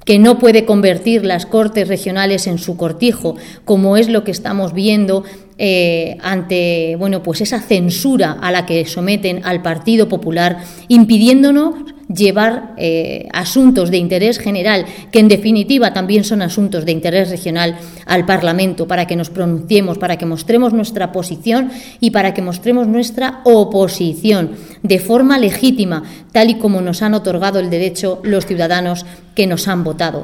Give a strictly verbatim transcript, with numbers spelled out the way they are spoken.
que no puede convertir las Cortes regionales en su cortijo, como es lo que estamos viendo eh, ante bueno, pues esa censura a la que someten al Partido Popular, impidiéndonos llevar eh, asuntos de interés general, que en definitiva también son asuntos de interés regional, al Parlamento, para que nos pronunciemos, para que mostremos nuestra posición y para que mostremos nuestra oposición de forma legítima, tal y como nos han otorgado el derecho los ciudadanos que nos han votado.